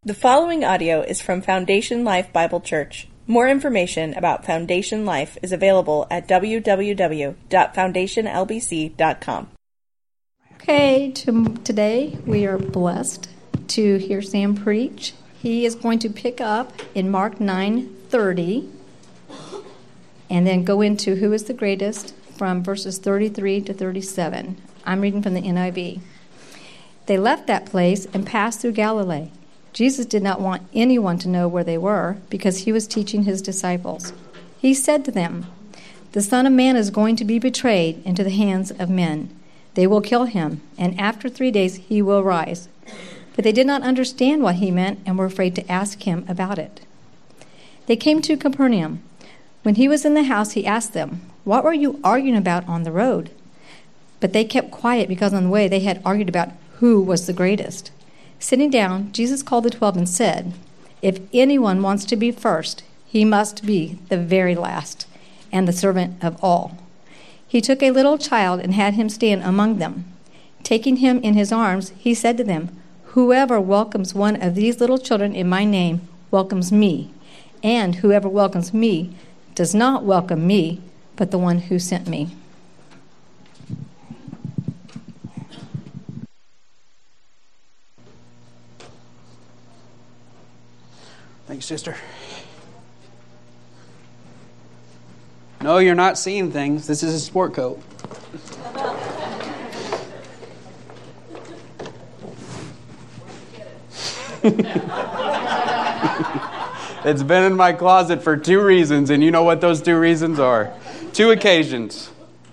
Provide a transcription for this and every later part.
The following audio is from Foundation Life Bible Church. More information about Foundation Life is available at www.foundationlbc.com. Okay, today we are blessed to hear Sam preach. He is going to pick up in Mark 9:30 and then go into Who is the Greatest from verses 33 to 37. I'm reading from the NIV. They left that place and passed through Galilee. Jesus did not want anyone to know where they were because he was teaching his disciples. He said to them, "The Son of Man is going to be betrayed into the hands of men. They will kill him, and after 3 days he will rise." But they did not understand what he meant and were afraid to ask him about it. They came to Capernaum. When he was in the house, he asked them, "What were you arguing about on the road?" But they kept quiet because on the way they had argued about who was the greatest. Sitting down, Jesus called the 12 and said, "If anyone wants to be first, he must be the very last and the servant of all." He took a little child and had him stand among them. Taking him in his arms, he said to them, "Whoever welcomes one of these little children in my name welcomes me, and whoever welcomes me does not welcome me, but the one who sent me." Thanks, sister. No, you're not seeing things. This is a sport coat. It's been in my closet for 2 reasons, and you know what those 2 reasons are. 2 occasions.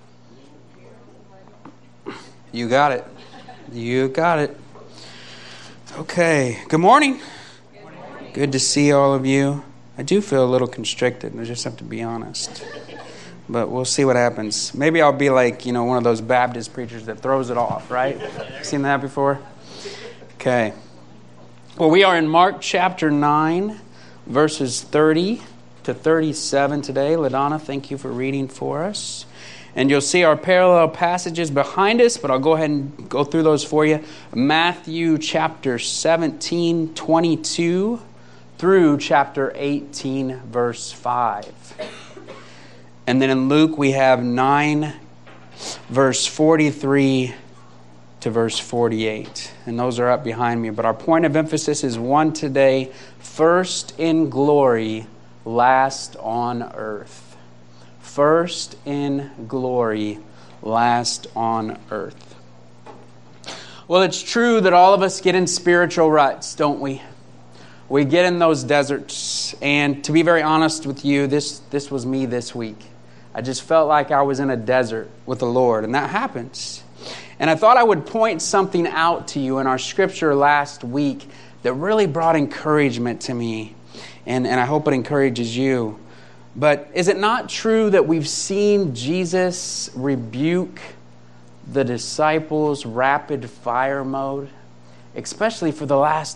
You got it. You got it. Okay. Good morning. Good to see all of you. I do feel a little constricted. I just have to be honest. But we'll see what happens. Maybe I'll be like, one of those Baptist preachers that throws it off, right? Seen that before? Okay. Well, we are in Mark chapter 9, verses 30 to 37 today. LaDonna, thank you for reading for us. And you'll see our parallel passages behind us, but I'll go ahead and go through those for you. Matthew chapter 17, 22 through chapter 18, verse 5. And then in Luke, we have 9, verse 43 to verse 48. And those are up behind me. But our point of emphasis is one today: first in glory, last on earth. First in glory, last on earth. Well, it's true that all of us get in spiritual ruts, don't we? We get in those deserts. And to be very honest with you, this was me this week. I just felt like I was in a desert with the Lord, and that happens. And I thought I would point something out to you in our scripture last week that really brought encouragement to me, and I hope it encourages you. But is it not true that we've seen Jesus rebuke the disciples' rapid fire mode, especially for the last,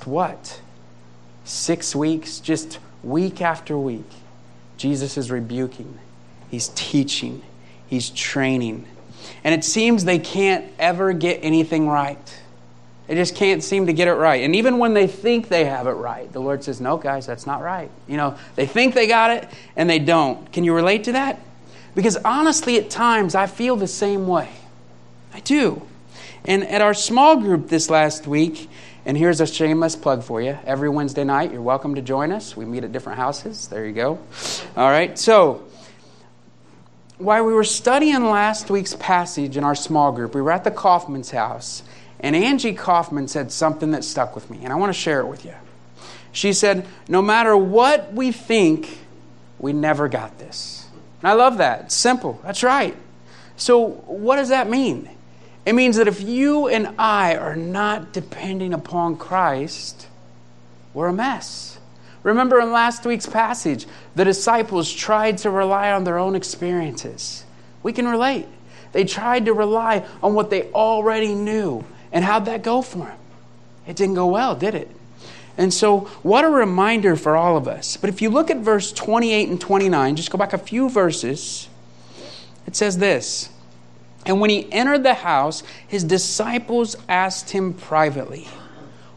6 weeks, just week after week? Jesus is rebuking. He's teaching. He's training. And it seems they can't ever get anything right. They just can't seem to get it right. And even when they think they have it right, the Lord says, "No, guys, that's not right." They think they got it, and they don't. Can you relate to that? Because honestly, at times, I feel the same way. I do. And at our small group this last week, and here's a shameless plug for you. Every Wednesday night, you're welcome to join us. We meet at different houses. There you go. All right. So, while we were studying last week's passage in our small group, we were at the Kaufman's house, and Angie Kaufman said something that stuck with me, and I want to share it with you. She said, "No matter what we think, we never got this." And I love that. It's simple. That's right. So what does that mean? It means that if you and I are not depending upon Christ, we're a mess. Remember in last week's passage, the disciples tried to rely on their own experiences. We can relate. They tried to rely on what they already knew. And how'd that go for them? It didn't go well, did it? And so what a reminder for all of us. But if you look at verse 28 and 29, just go back a few verses, it says this: "And when he entered the house, his disciples asked him privately,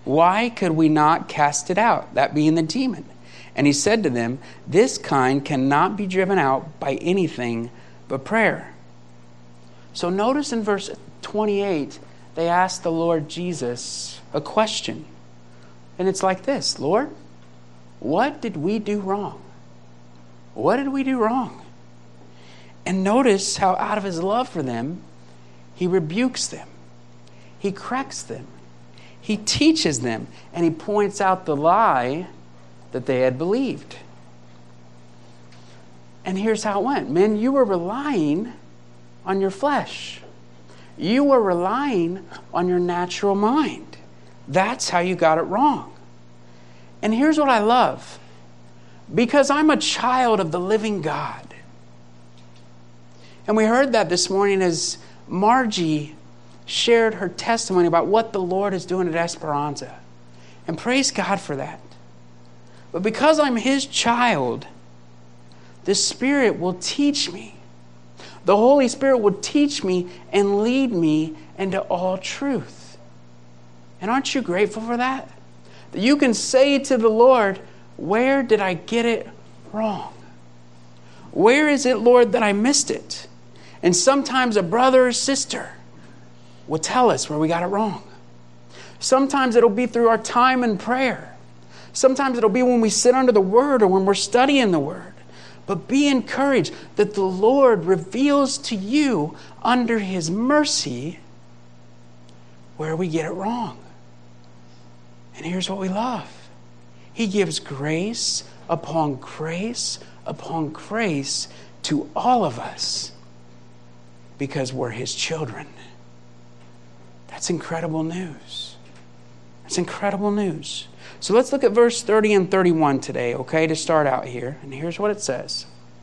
Why could we not cast it out, that being the demon? And he said to them, this kind cannot be driven out by anything but prayer. So notice in verse 28, they asked the Lord Jesus a question. And it's like this: Lord, what did we do wrong? What did we do wrong? And notice how out of his love for them, he rebukes them. He corrects them. He teaches them. And he points out the lie that they had believed. And here's how it went. Men, you were relying on your flesh. You were relying on your natural mind. That's how you got it wrong. And here's what I love. Because I'm a child of the living God. And we heard that this morning as Margie shared her testimony about what the Lord is doing at Esperanza. And praise God for that. But because I'm his child, the Spirit will teach me. The Holy Spirit will teach me and lead me into all truth. And aren't you grateful for that? That you can say to the Lord, where did I get it wrong? Where is it, Lord, that I missed it? And sometimes a brother or sister will tell us where we got it wrong. Sometimes it'll be through our time in prayer. Sometimes it'll be when we sit under the Word or when we're studying the Word. But be encouraged that the Lord reveals to you under his mercy where we get it wrong. And here's what we love. He gives grace upon grace upon grace to all of us because we're his children. That's incredible news. That's incredible news. So let's look at verse 30 and 31 today, okay, to start out here. And here's what it says.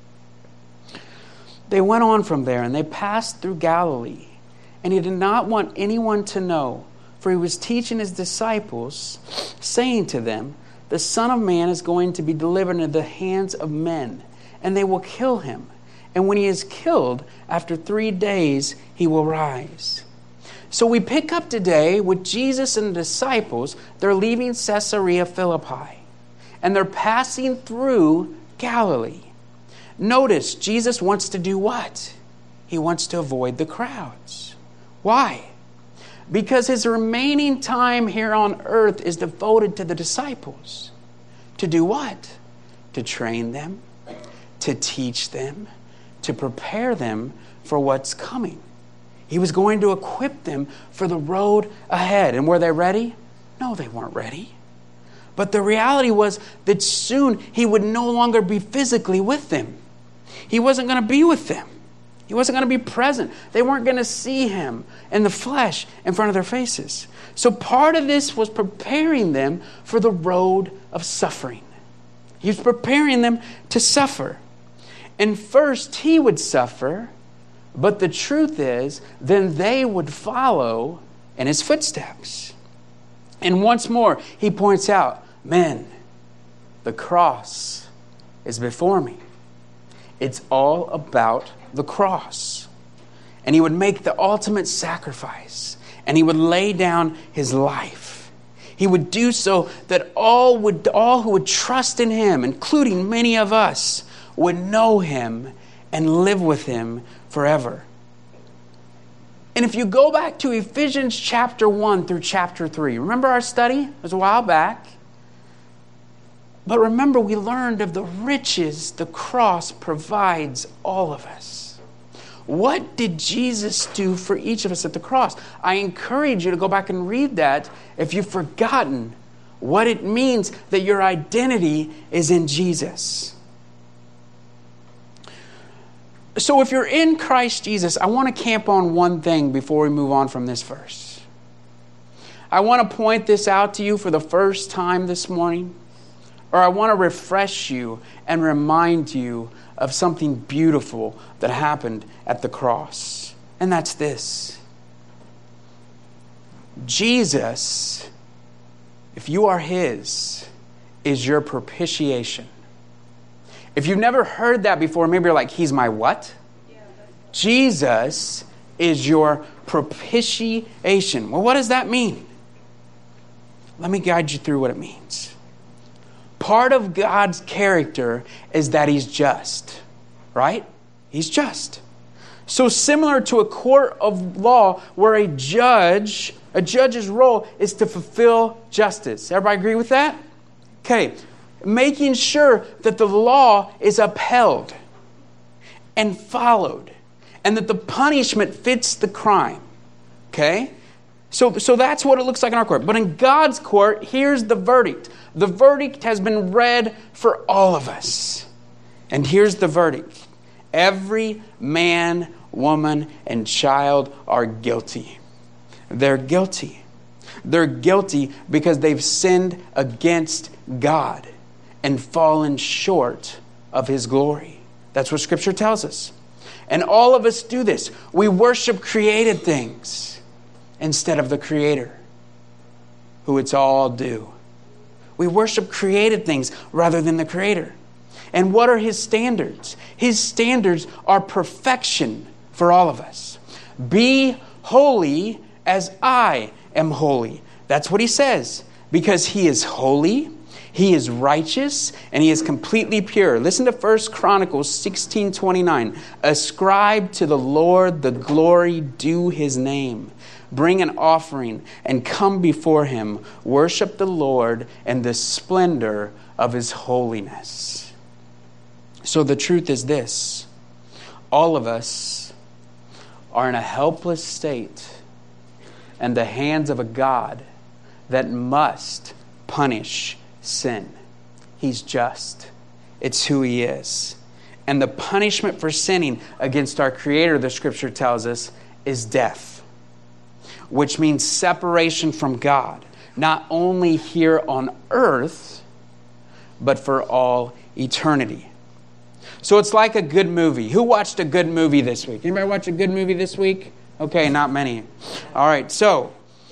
They went on from there, and they passed through Galilee. And he did not want anyone to know, for he was teaching his disciples, saying to them, the Son of Man is going to be delivered into the hands of men, and they will kill him. And when he is killed, after 3 days, he will rise. So we pick up today with Jesus and the disciples. They're leaving Caesarea Philippi, and they're passing through Galilee. Notice, Jesus wants to do what? He wants to avoid the crowds. Why? Because his remaining time here on earth is devoted to the disciples. To do what? To train them, to teach them, to prepare them for what's coming. He was going to equip them for the road ahead. And were they ready? No, they weren't ready. But the reality was that soon he would no longer be physically with them. He wasn't going to be with them. He wasn't going to be present. They weren't going to see him in the flesh in front of their faces. So part of this was preparing them for the road of suffering. He was preparing them to suffer. And first he would suffer, but the truth is, then they would follow in his footsteps. And once more, he points out, men, the cross is before me. It's all about the cross. And he would make the ultimate sacrifice. And he would lay down his life. He would do so that all who would trust in him, including many of us, would know him and live with him forever. And if you go back to Ephesians chapter 1 through chapter 3, remember our study? It was a while back. But remember, we learned of the riches the cross provides all of us. What did Jesus do for each of us at the cross? I encourage you to go back and read that if you've forgotten what it means that your identity is in Jesus. So if you're in Christ Jesus, I want to camp on one thing before we move on from this verse. I want to point this out to you for the first time this morning. Or I want to refresh you and remind you of something beautiful that happened at the cross. And that's this. Jesus, if you are his, is your propitiation. If you've never heard that before, maybe you're like, he's my what? Jesus is your propitiation. Well, what does that mean? Let me guide you through what it means. Part of God's character is that he's just, right? He's just. So similar to a court of law where a judge's role is to fulfill justice. Everybody agree with that? Okay. Making sure that the law is upheld and followed and that the punishment fits the crime. Okay? So that's what it looks like in our court. But in God's court, here's the verdict. The verdict has been read for all of us. And here's the verdict. Every man, woman, and child are guilty. They're guilty. They're guilty because they've sinned against God and fallen short of his glory. That's what Scripture tells us. And all of us do this. We worship created things instead of the Creator, who it's all due. We worship created things rather than the Creator. And what are his standards? His standards are perfection for all of us. Be holy as I am holy. That's what he says. Because he is holy, he is righteous, and he is completely pure. Listen to 1 Chronicles 16:29. Ascribe to the Lord the glory due his name. Bring an offering and come before him. Worship the Lord in the splendor of his holiness. So the truth is this. All of us are in a helpless state in the hands of a God that must punish sin. He's just. It's who he is. And the punishment for sinning against our Creator, the Scripture tells us, is death, which means separation from God, not only here on earth, but for all eternity. So it's like a good movie. Who watched a good movie this week? Anybody watch a good movie this week? Okay, not many. All right, so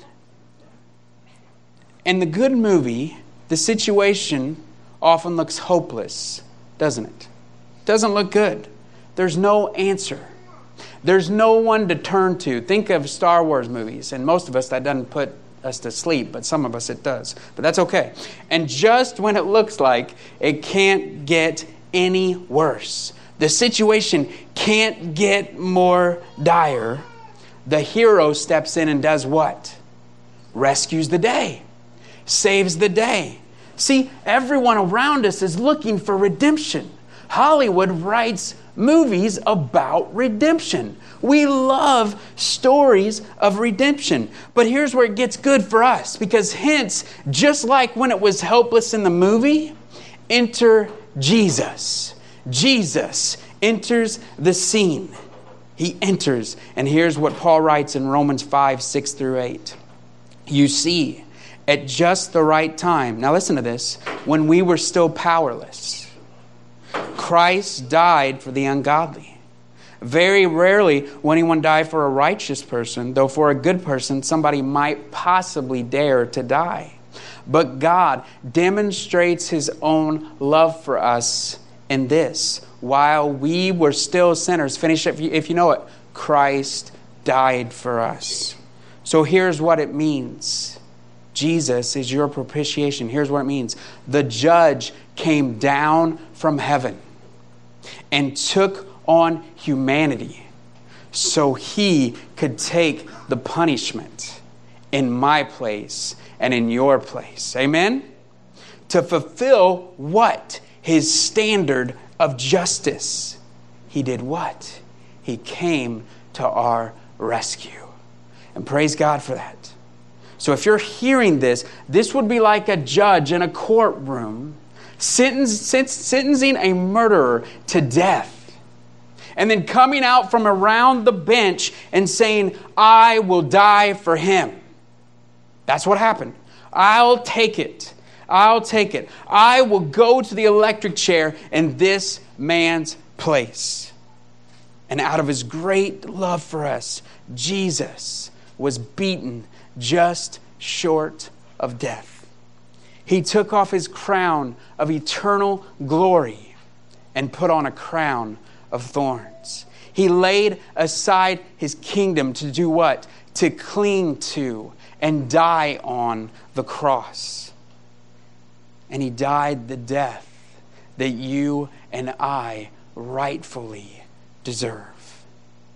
in the good movie, the situation often looks hopeless, doesn't it? Doesn't look good. There's no answer. There's no one to turn to. Think of Star Wars movies, and most of us, that doesn't put us to sleep, but some of us it does. But that's okay. And just when it looks like it can't get any worse, the situation can't get more dire, the hero steps in and does what? Rescues the day. Saves the day. See, everyone around us is looking for redemption. Hollywood writes movies about redemption. We love stories of redemption. But here's where it gets good for us. Because hence, just like when it was helpless in the movie, enter Jesus. Jesus enters the scene. He enters. And here's what Paul writes in Romans 5:6-8. You see, at just the right time, now listen to this, when we were still powerless, Christ died for the ungodly. Very rarely will anyone die for a righteous person, though for a good person, somebody might possibly dare to die. But God demonstrates his own love for us in this. While we were still sinners, finish it if you know it, Christ died for us. So here's what it means. Jesus is your propitiation. Here's what it means. The judge came down from heaven and took on humanity so he could take the punishment in my place and in your place. Amen? To fulfill what? His standard of justice. He did what? He came to our rescue. And praise God for that. So if you're hearing this, this would be like a judge in a courtroom sentencing a murderer to death. And then coming out from around the bench and saying, I will die for him. That's what happened. I'll take it. I'll take it. I will go to the electric chair in this man's place. And out of his great love for us, Jesus was beaten just short of death. He took off his crown of eternal glory and put on a crown of thorns. He laid aside his kingdom to do what? To cling to and die on the cross. And he died the death that you and I rightfully deserve.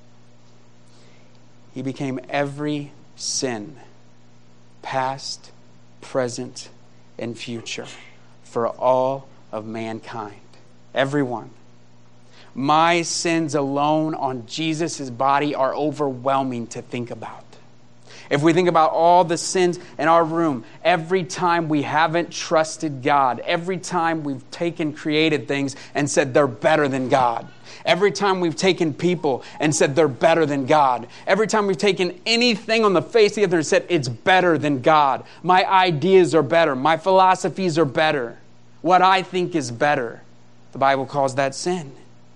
He became every sin, past, present, and future, for all of mankind. Everyone. My sins alone on Jesus' body are overwhelming to think about. If we think about all the sins in our room, every time we haven't trusted God, every time we've created things and said they're better than God, every time we've taken people and said they're better than God, every time we've taken anything on the face of the earth and said it's better than God, my ideas are better, my philosophies are better, what I think is better, the Bible calls that sin.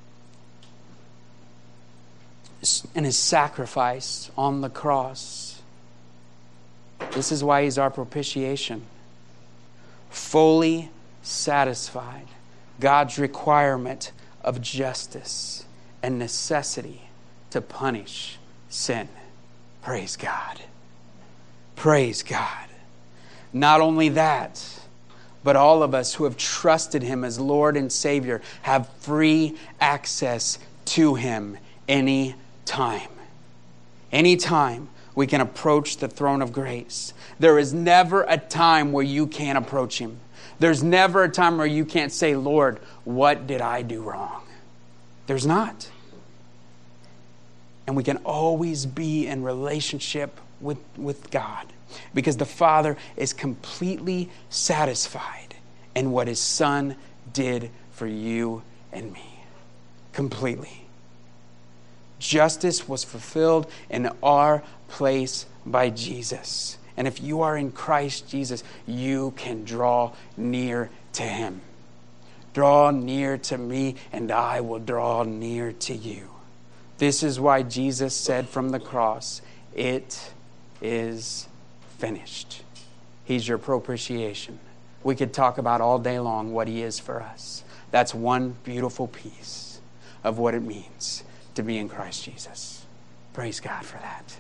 And his sacrifice on the cross, this is why he's our propitiation. Fully satisfied God's requirement of justice and necessity to punish sin. Praise God. Praise God. Not only that, but all of us who have trusted him as Lord and Savior have free access to him any time. Anytime we can approach the throne of grace. There is never a time where you can't approach him. There's never a time where you can't say, Lord, what did I do wrong? There's not. And we can always be in relationship with God because the Father is completely satisfied in what his Son did for you and me. Completely. Justice was fulfilled in our place by Jesus. And if you are in Christ Jesus, you can draw near to him. Draw near to me, and I will draw near to you. This is why Jesus said from the cross, it is finished. He's your propitiation. We could talk about all day long what he is for us. That's one beautiful piece of what it means to be in Christ Jesus. Praise God for that.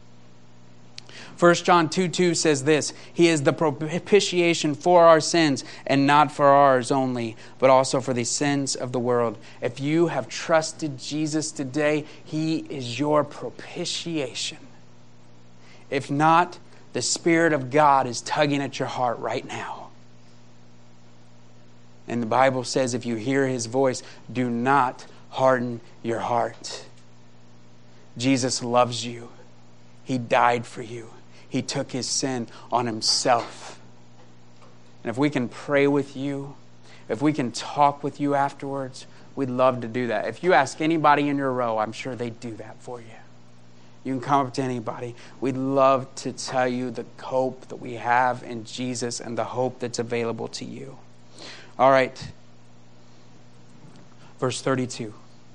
1 John 2:2 says this, he is the propitiation for our sins, and not for ours only, but also for the sins of the world. If you have trusted Jesus today, he is your propitiation. If not, the Spirit of God is tugging at your heart right now. And the Bible says if you hear his voice, do not harden your heart. Jesus loves you. He died for you. He took his sin on himself. And if we can pray with you, if we can talk with you afterwards, we'd love to do that. If you ask anybody in your row, I'm sure they'd do that for you. You can come up to anybody. We'd love to tell you the hope that we have in Jesus and the hope that's available to you. All right. Verse 32.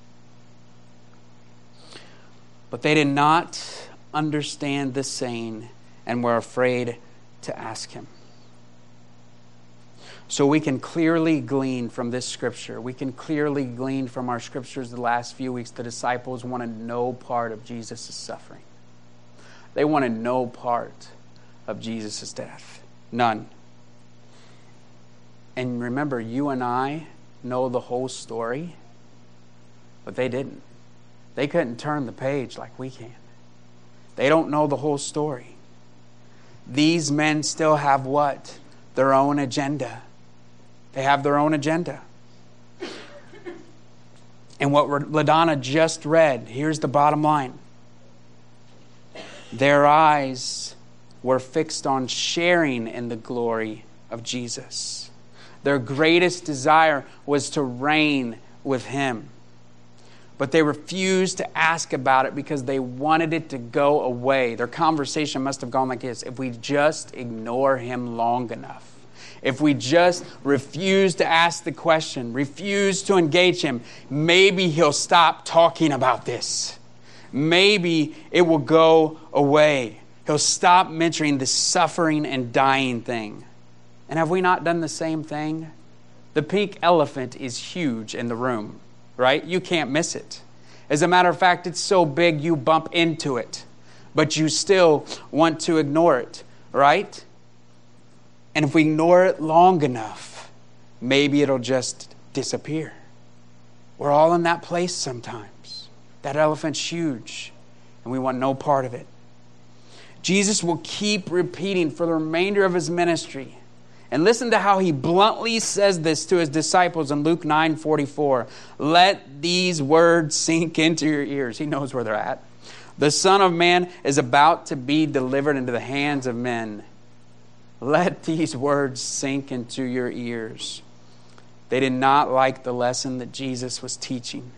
But they did not understand the saying and were afraid to ask him. So we can clearly glean from this scripture. We can clearly glean from our scriptures the last few weeks. The disciples wanted no part of Jesus' suffering. They wanted no part of Jesus' death. None. And remember, you and I know the whole story, but they didn't. They couldn't turn the page like we can. They don't know the whole story. These men still have what? Their own agenda. They have their own agenda. And what LaDonna just read, here's the bottom line. Their eyes were fixed on sharing in the glory of Jesus. Their greatest desire was to reign with him. But they refused to ask about it because they wanted it to go away. Their conversation must have gone like this. If we just ignore him long enough, if we just refuse to ask the question, refuse to engage him, maybe he'll stop talking about this. Maybe it will go away. He'll stop mentioning the suffering and dying thing. And have we not done the same thing? The pink elephant is huge in the room. Right? You can't miss it. As a matter of fact, it's so big you bump into it. But you still want to ignore it. right? And if we ignore it long enough, maybe it'll just disappear. We're all in that place sometimes. That elephant's huge, and we want no part of it. Jesus will keep repeating for the remainder of his ministry. And listen to how he bluntly says this to his disciples in Luke 9:44. Let these words sink into your ears. He knows where they're at. The Son of Man is about to be delivered into the hands of men. Let these words sink into your ears. They did not like the lesson that Jesus was teaching.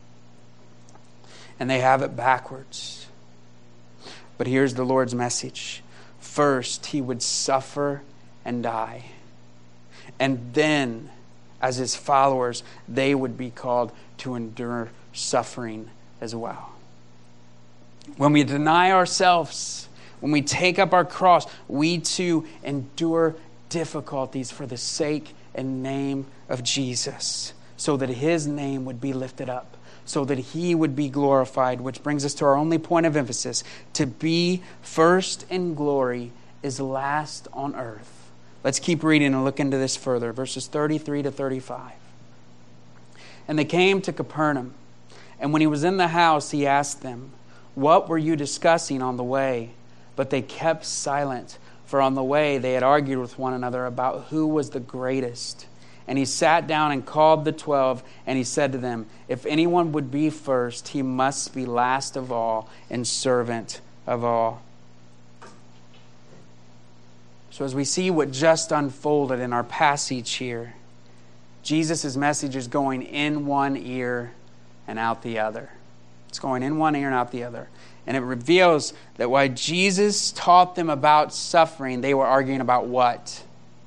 And they have it backwards. But here's the Lord's message. First, he would suffer and die. And then, as his followers, they would be called to endure suffering as well. When we deny ourselves, when we take up our cross, we too endure difficulties for the sake and name of Jesus, so that his name would be lifted up, so that he would be glorified, which brings us to our only point of emphasis. To be first in glory is last on earth. Let's keep reading and look into this further. Verses 33 to 35. And they came to Capernaum, and when he was in the house, he asked them, "What were you discussing on the way?" But they kept silent, for on the way they had argued with one another about who was the greatest. And he sat down and called the 12, and he said to them, "If anyone would be first, he must be last of all and servant of all." So as we see what just unfolded in our passage here, Jesus' message is going in one ear and out the other. It's going in one ear and out the other. And it reveals that while Jesus taught them about suffering, they were arguing about what?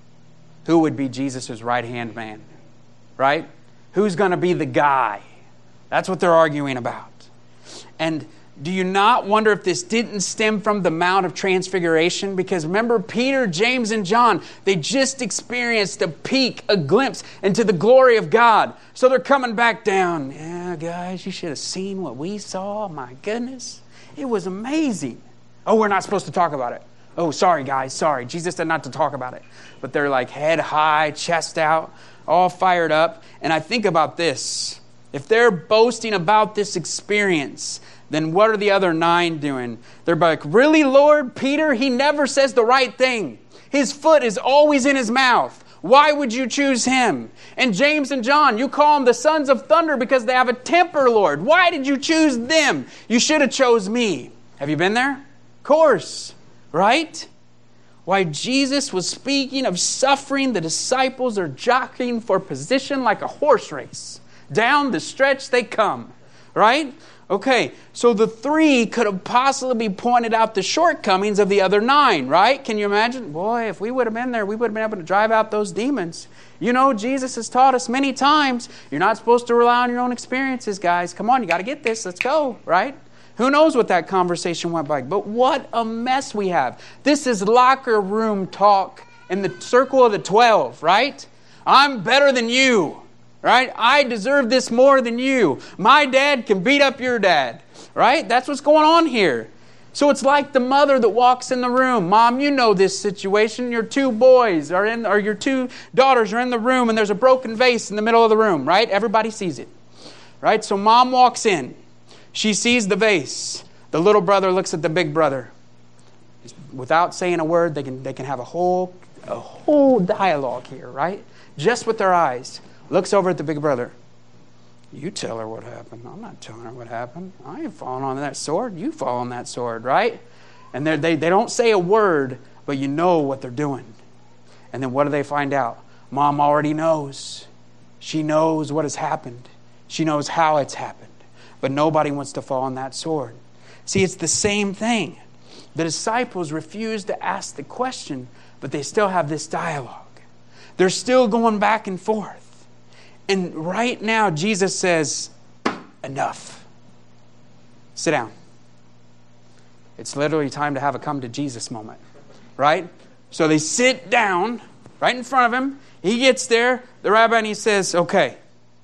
Who would be Jesus' right-hand man? Right? Who's going to be the guy? That's what they're arguing about. And do you not wonder if this didn't stem from the Mount of Transfiguration? Because remember, Peter, James, and John, they just experienced a peek, a glimpse into the glory of God. So they're coming back down. Yeah, guys, you should have seen what we saw. My goodness. It was amazing. Oh, we're not supposed to talk about it. Oh, sorry, guys, sorry. Jesus said not to talk about it. But they're like head high, chest out, all fired up. And I think about this. If they're boasting about this experience, then what are the other 9 doing? They're like, really, Lord? Peter, he never says the right thing. His foot is always in his mouth. Why would you choose him? And James and John, you call them the sons of thunder because they have a temper, Lord. Why did you choose them? You should have chose me. Have you been there? Of course. Right? Why Jesus was speaking of suffering, the disciples are jockeying for position like a horse race. Down the stretch they come. Right? Okay, so the 3 could have possibly pointed out the shortcomings of the other 9, right? Can you imagine? Boy, if we would have been there, we would have been able to drive out those demons. You know, Jesus has taught us many times, you're not supposed to rely on your own experiences, guys. Come on, you got to get this. Let's go, right? Who knows what that conversation went like? But what a mess we have. This is locker room talk in the circle of the 12, right? I'm better than you. Right? I deserve this more than you. My dad can beat up your dad. Right? That's what's going on here. So it's like the mother that walks in the room. Mom, you know this situation. Your 2 boys are in, or your 2 daughters are in the room, and there's a broken vase in the middle of the room. Right? Everybody sees it. Right? So mom walks in. She sees the vase. The little brother looks at the big brother. Without saying a word, they can have a whole dialogue here. Right? Just with their eyes. Looks over at the big brother. You tell her what happened. I'm not telling her what happened. I ain't falling on that sword. You fall on that sword, right? And they don't say a word, but you know what they're doing. And then what do they find out? Mom already knows. She knows what has happened. She knows how it's happened. But nobody wants to fall on that sword. See, it's the same thing. The disciples refuse to ask the question, but they still have this dialogue. They're still going back and forth. And right now, Jesus says, enough. Sit down. It's literally time to have a come to Jesus moment. Right? So they sit down right in front of him. He gets there, the rabbi, and he says, okay,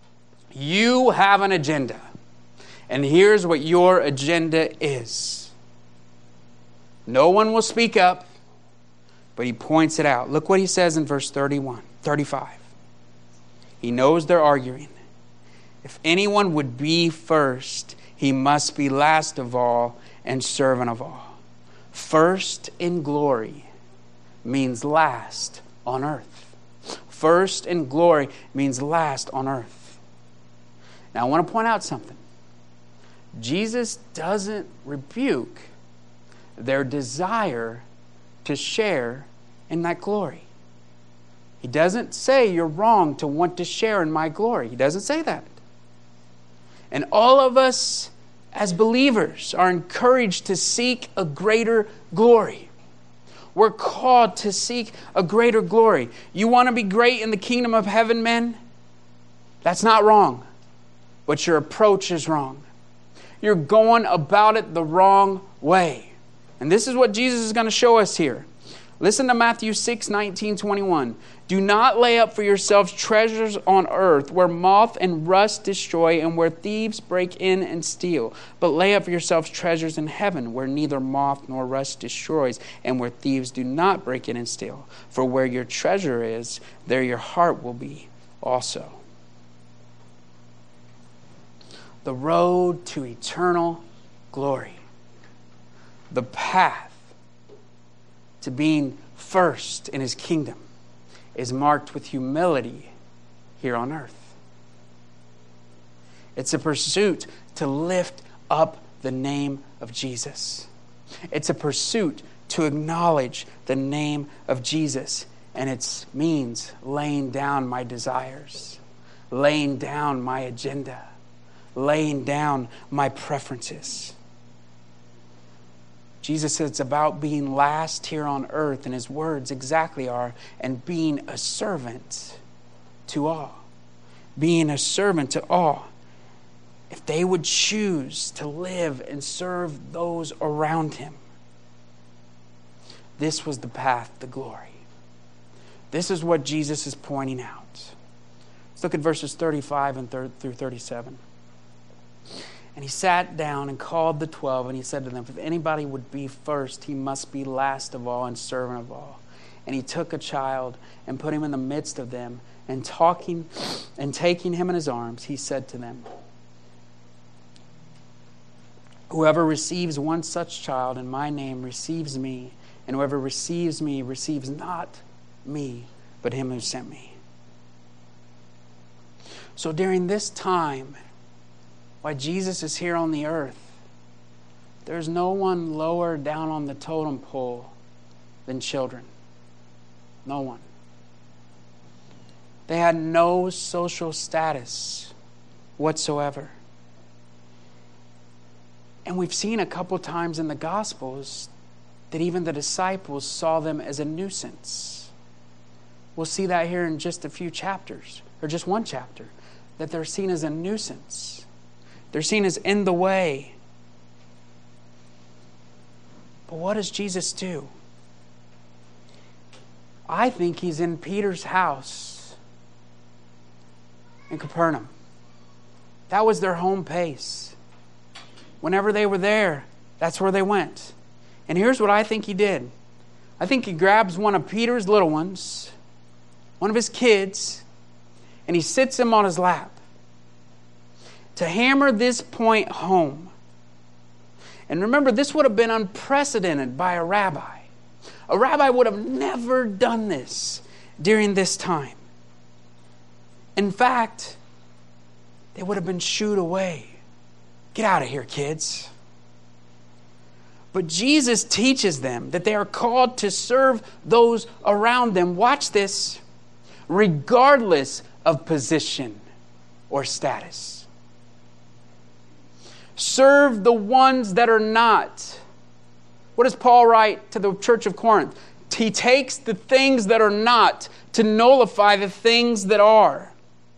you have an agenda. And here's what your agenda is. No one will speak up. But he points it out. Look what he says in verse 35. He knows they're arguing. If anyone would be first, he must be last of all and servant of all. First in glory means last on earth. First in glory means last on earth. Now I want to point out something. Jesus doesn't rebuke their desire to share in that glory. He doesn't say you're wrong to want to share in my glory. He doesn't say that. And all of us as believers are encouraged to seek a greater glory. We're called to seek a greater glory. You want to be great in the kingdom of heaven, men? That's not wrong. But your approach is wrong. You're going about it the wrong way. And this is what Jesus is going to show us here. Listen to Matthew 6:19-21. Do not lay up for yourselves treasures on earth where moth and rust destroy and where thieves break in and steal. But lay up for yourselves treasures in heaven where neither moth nor rust destroys and where thieves do not break in and steal. For where your treasure is, there your heart will be also. The road to eternal glory. The path to being first in His kingdom is marked with humility here on earth. It's a pursuit to lift up the name of Jesus. It's a pursuit to acknowledge the name of Jesus. And it means laying down my desires, laying down my agenda, laying down my preferences. Jesus said it's about being last here on earth, and His words exactly are, and being a servant to all. Being a servant to all. If they would choose to live and serve those around Him, this was the path to glory. This is what Jesus is pointing out. Let's look at verses 35 and through 37. And He sat down and called the 12, and He said to them, if anybody would be first, he must be last of all and servant of all. And He took a child and put him in the midst of them, and taking him in His arms, He said to them, whoever receives one such child in my name receives me, and whoever receives me receives not me, but Him who sent me. So during this time, while Jesus is here on the earth, there's no one lower down on the totem pole than children. No one. They had no social status whatsoever. And we've seen a couple times in the Gospels that even the disciples saw them as a nuisance. We'll see that here in just a few chapters, or just one chapter, that they're seen as a nuisance. They're seen as in the way. But what does Jesus do? I think He's in Peter's house in Capernaum. That was their home base. Whenever they were there, that's where they went. And here's what I think He did. I think He grabs one of Peter's little ones, one of his kids, and He sits him on His lap to hammer this point home. And remember, this would have been unprecedented by a rabbi. A rabbi would have never done this during this time. In fact, they would have been shooed away. Get out of here, kids. But Jesus teaches them that they are called to serve those around them. Watch this. Regardless of position or status. Serve the ones that are not. What does Paul write to the church of Corinth? He takes the things that are not to nullify the things that are.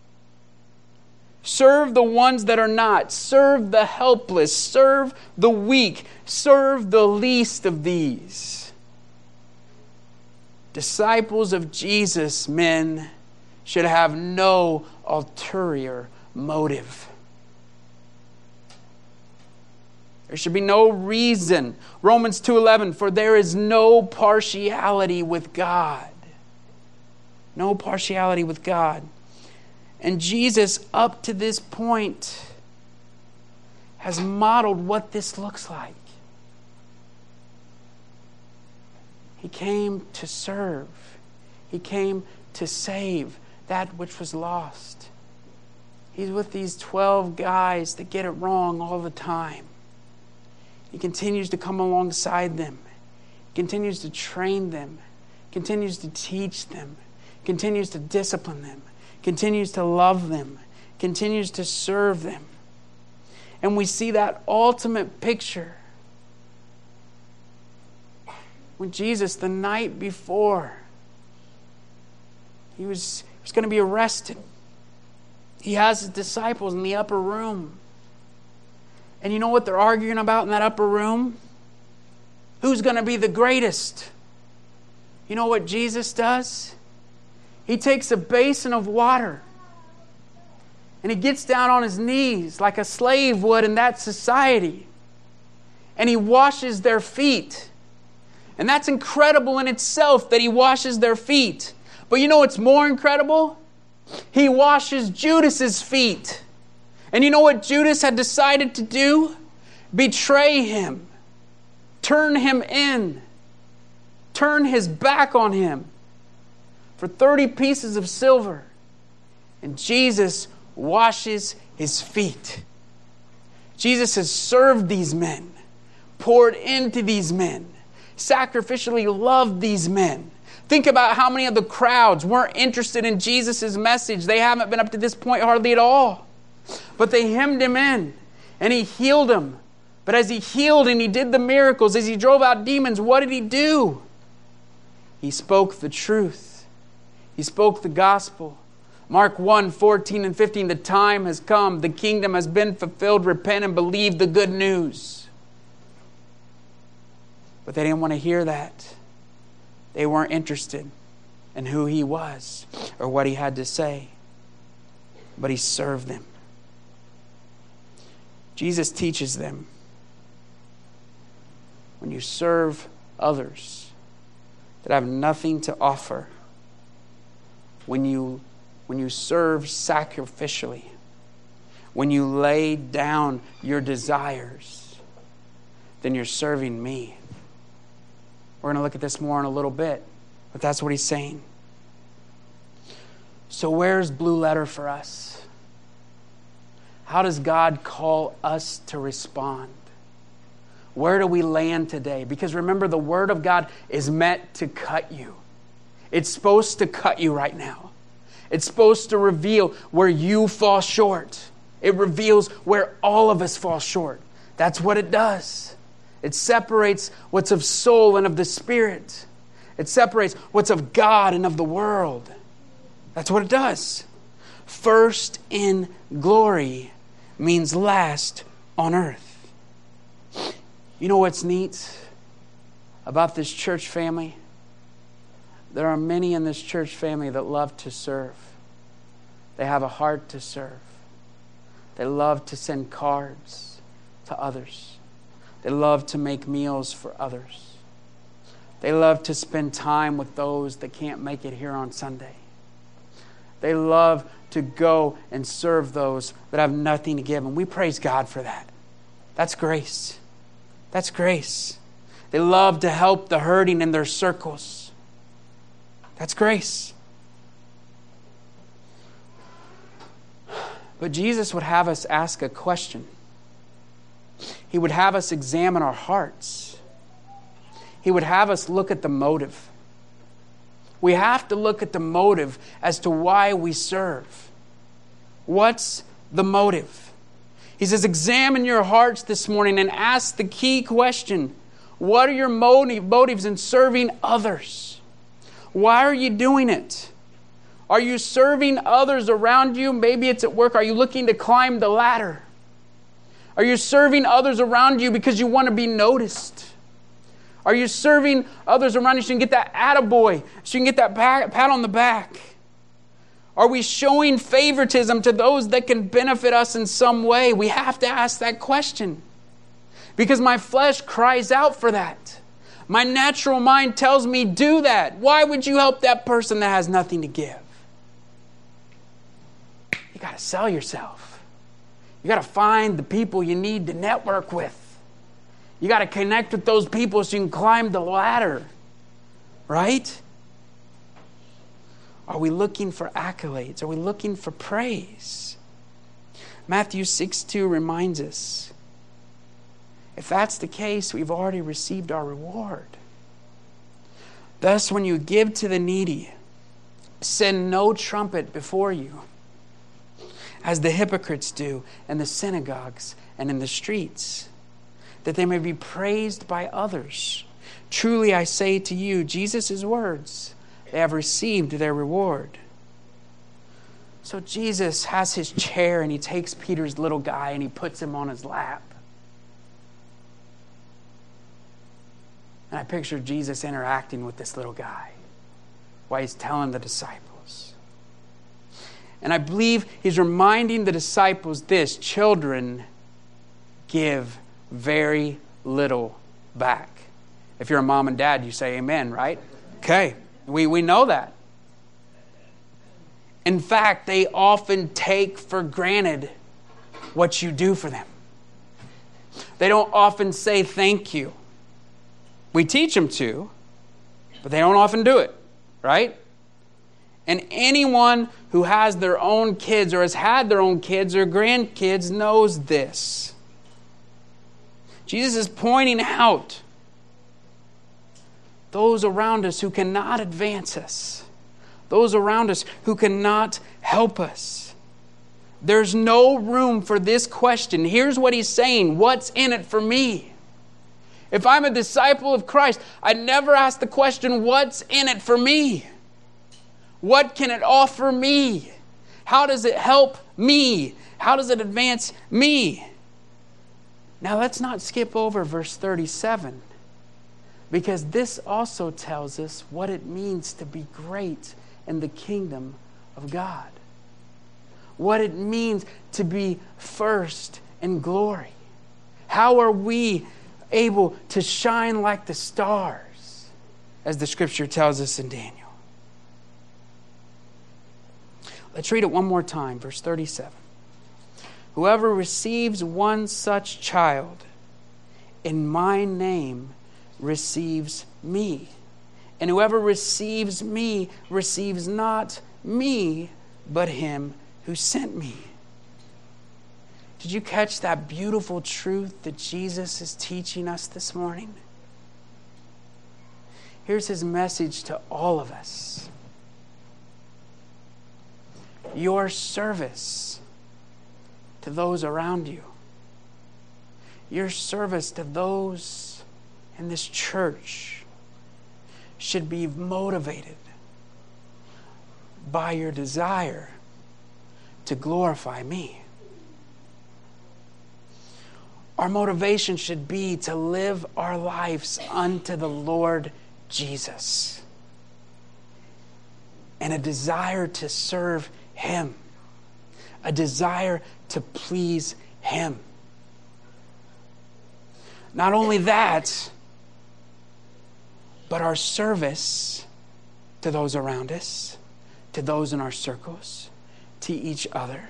Serve the ones that are not. Serve the helpless. Serve the weak. Serve the least of these. Disciples of Jesus, men, should have no ulterior motive. There should be no reason. Romans 2:11, for there is no partiality with God. No partiality with God. And Jesus, up to this point, has modeled what this looks like. He came to serve. He came to save that which was lost. He's with these 12 guys that get it wrong all the time. He continues to come alongside them, continues to train them, continues to teach them, continues to discipline them, continues to love them, continues to serve them. And we see that ultimate picture when Jesus, the night before, he was going to be arrested. He has his disciples in the upper room. And you know what they're arguing about in that upper room? Who's going to be the greatest? You know what Jesus does? He takes a basin of water and he gets down on his knees like a slave would in that society. And he washes their feet. And that's incredible in itself that he washes their feet. But you know what's more incredible? He washes Judas's feet. And you know what Judas had decided to do? Betray him. Turn him in. Turn his back on him for 30 pieces of silver. And Jesus washes his feet. Jesus has served these men, poured into these men, sacrificially loved these men. Think about how many of the crowds weren't interested in Jesus' message. They haven't been up to this point hardly at all. But they hemmed him in and he healed them. But as he healed and he did the miracles, as he drove out demons, what did he do? He spoke the truth. He spoke the gospel. Mark 1:14 and 15, the time has come. The kingdom has been fulfilled. Repent and believe the good news. But they didn't want to hear that. They weren't interested in who he was or what he had to say. But he served them. Jesus teaches them, when you serve others that have nothing to offer, when you serve sacrificially, when you lay down your desires, then you're serving me. We're going to look at this more in a little bit, but that's what he's saying. So where's Blue Letter for us? How does God call us to respond? Where do we land today? Because remember, the Word of God is meant to cut you. It's supposed to cut you right now. It's supposed to reveal where you fall short. It reveals where all of us fall short. That's what it does. It separates what's of soul and of the spirit. It separates what's of God and of the world. That's what it does. First in glory means last on earth. You know what's neat about this church family? There are many in this church family that love to serve. They have a heart to serve. They love to send cards to others. They love to make meals for others. They love to spend time with those that can't make it here on Sunday. They love to go and serve those that have nothing to give. And we praise God for that. That's grace. That's grace. They love to help the hurting in their circles. That's grace. But Jesus would have us ask a question. He would have us examine our hearts. He would have us look at the motive. We have to look at the motive as to why we serve. What's the motive? He says, examine your hearts this morning and ask the key question. What are your motives in serving others? Why are you doing it? Are you serving others around you? Maybe it's at work. Are you looking to climb the ladder? Are you serving others around you because you want to be noticed? Are you serving others around you so you can get that attaboy, so you can get that pat on the back? Are we showing favoritism to those that can benefit us in some way? We have to ask that question. Because my flesh cries out for that. My natural mind tells me, do that. Why would you help that person that has nothing to give? You got to sell yourself. You got to find the people you need to network with. You got to connect with those people so you can climb the ladder. Right? Are we looking for accolades? Are we looking for praise? Matthew 6:2 reminds us, if that's the case, we've already received our reward. Thus, when you give to the needy, send no trumpet before you, as the hypocrites do in the synagogues and in the streets, that they may be praised by others. Truly I say to you, Jesus' words, they have received their reward. So Jesus has his chair and he takes Peter's little guy and he puts him on his lap. And I picture Jesus interacting with this little guy while he's telling the disciples. And I believe he's reminding the disciples this: children give very little back. If you're a mom and dad, you say amen, right? Okay, we know that. In fact, they often take for granted what you do for them. They don't often say thank you. We teach them to, but they don't often do it, right? And anyone who has their own kids or has had their own kids or grandkids knows this. Jesus is pointing out those around us who cannot advance us, those around us who cannot help us. There's no room for this question. Here's what he's saying: what's in it for me? If I'm a disciple of Christ, I never ask the question, what's in it for me? What can it offer me? How does it help me? How does it advance me? Now let's not skip over verse 37, because this also tells us what it means to be great in the kingdom of God. What it means to be first in glory. How are we able to shine like the stars, as the scripture tells us in Daniel? Let's read it one more time, verse 37. Whoever receives one such child in my name receives me. And whoever receives me receives not me, but him who sent me. Did you catch that beautiful truth that Jesus is teaching us this morning? Here's his message to all of us. Your service to those around you, your service to those in this church, should be motivated by your desire to glorify me. Our motivation should be to live our lives unto the Lord Jesus, and a desire to serve him, a desire to please him. Not only that, but our service to those around us, to those in our circles, to each other,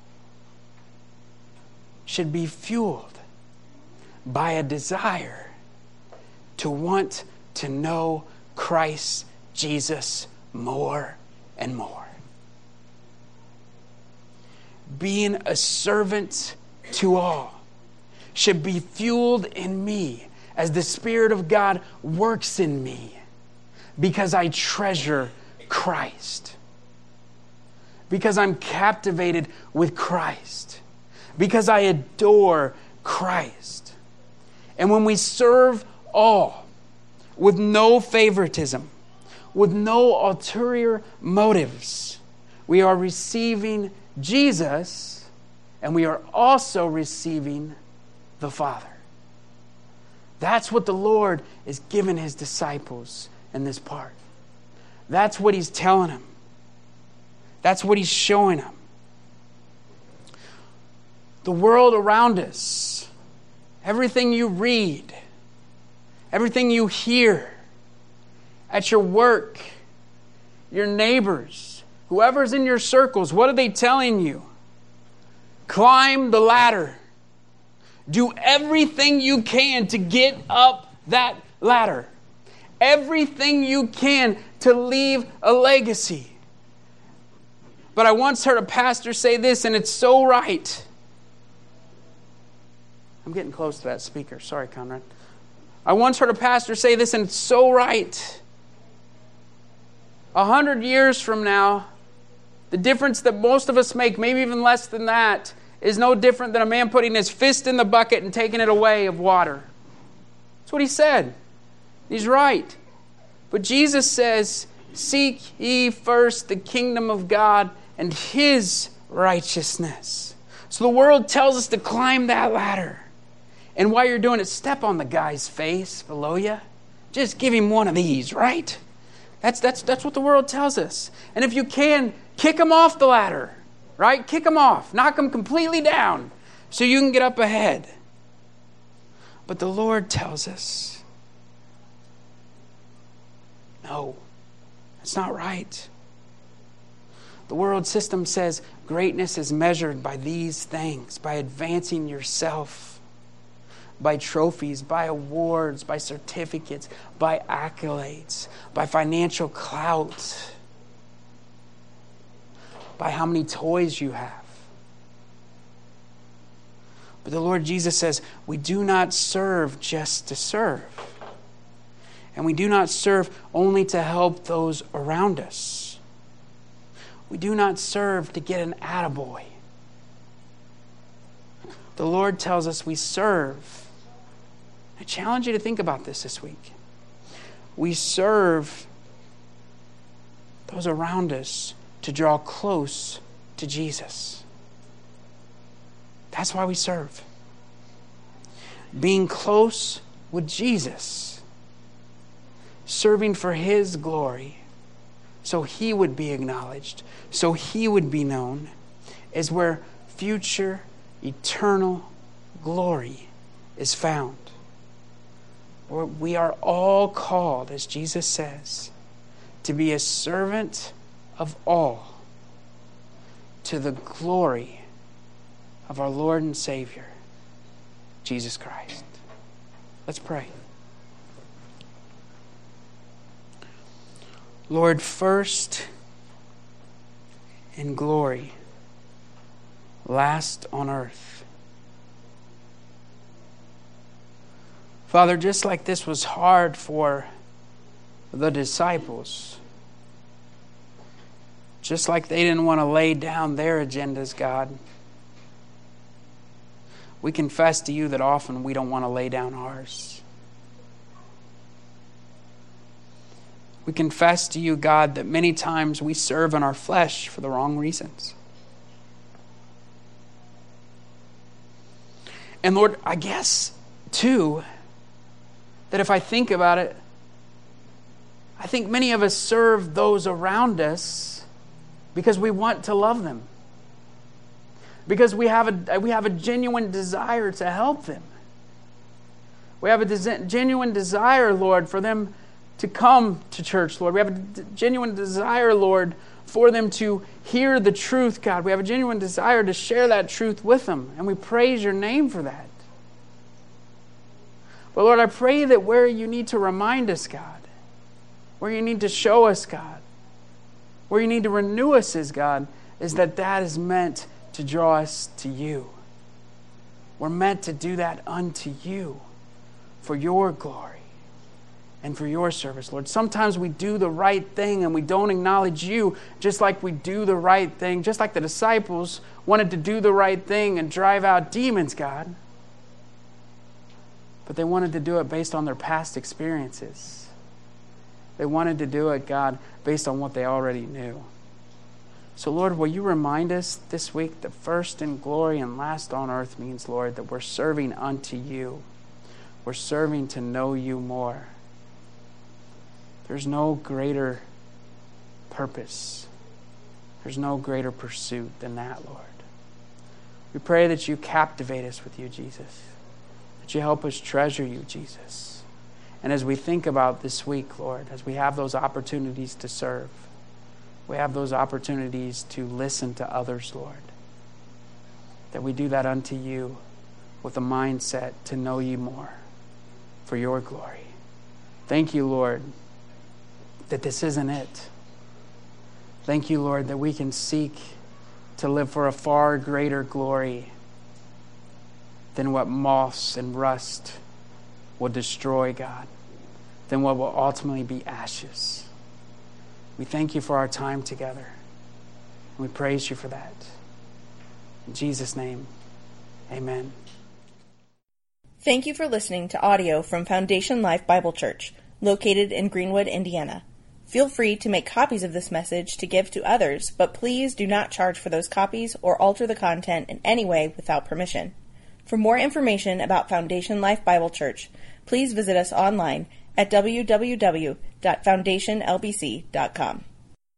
should be fueled by a desire to want to know Christ Jesus more and more. Being a servant to all should be fueled in me as the Spirit of God works in me, because I treasure Christ, because I'm captivated with Christ, because I adore Christ. And when we serve all with no favoritism, with no ulterior motives, we are receiving Jesus, and we are also receiving the Father. That's what the Lord is giving his disciples in this part. That's what he's telling them. That's what he's showing them. The world around us everything you read, everything you hear, at your work, your neighbors, whoever's in your circles, what are they telling you? Climb the ladder. Do everything you can to get up that ladder. Everything you can to leave a legacy. But I once heard a pastor say this, and it's so right. I'm getting close to that speaker. Sorry, Conrad. I once heard a pastor say this, and it's so right. 100 years from now, the difference that most of us make, maybe even less than that, is no different than a man putting his fist in the bucket and taking it away of water. That's what he said. He's right. But Jesus says, seek ye first the kingdom of God and His righteousness. So the world tells us to climb that ladder. And while you're doing it, step on the guy's face below you. Just give him one of these, right? That's what the world tells us. And if you can, kick him off the ladder, right? Kick him off. Knock him completely down so you can get up ahead. But the Lord tells us, no, that's not right. The world system says greatness is measured by these things, by advancing yourself, by trophies, by awards, by certificates, by accolades, by financial clout, by how many toys you have. But the Lord Jesus says, we do not serve just to serve. And we do not serve only to help those around us. We do not serve to get an attaboy. The Lord tells us we serve. I challenge you to think about this week. We serve those around us to draw close to Jesus. That's why we serve. Being close with Jesus. Serving for His glory. So He would be acknowledged. So He would be known. Is where future, eternal glory is found. We are all called, as Jesus says, to be a servant of all to the glory of our Lord and Savior, Jesus Christ. Let's pray. Lord, first in glory, last on earth. Father, just like this was hard for the disciples, just like they didn't want to lay down their agendas, God, we confess to you that often we don't want to lay down ours. We confess to you, God, that many times we serve in our flesh for the wrong reasons. And Lord, I guess, too, that if I think about it, I think many of us serve those around us because we want to love them. Because we have a genuine desire to help them. We have a genuine desire, Lord, for them to come to church, Lord. We have a genuine desire, Lord, for them to hear the truth, God. We have a genuine desire to share that truth with them. And we praise your name for that. But Lord, I pray that where you need to remind us, God, where you need to show us, God, where you need to renew us is, God, is that is meant to draw us to you. We're meant to do that unto you for your glory and for your service, Lord. Sometimes we do the right thing and we don't acknowledge you, just like we do the right thing, just like the disciples wanted to do the right thing and drive out demons, God. But they wanted to do it based on their past experiences. They wanted to do it, God, based on what they already knew. So, Lord, will you remind us this week that first in glory and last on earth means, Lord, that we're serving unto you. We're serving to know you more. There's no greater purpose. There's no greater pursuit than that, Lord. We pray that you captivate us with you, Jesus. Would you help us treasure you, Jesus? And as we think about this week, Lord, as we have those opportunities to serve, we have those opportunities to listen to others, Lord, that we do that unto you with a mindset to know you more for your glory. Thank you, Lord, that this isn't it. Thank you, Lord, that we can seek to live for a far greater glory than what moths and rust will destroy, God, than what will ultimately be ashes. We thank you for our time together. We praise you for that. In Jesus' name, amen. Thank you for listening to audio from Foundation Life Bible Church, located in Greenwood, Indiana. Feel free to make copies of this message to give to others, but please do not charge for those copies or alter the content in any way without permission. For more information about Foundation Life Bible Church, please visit us online at www.foundationlbc.com.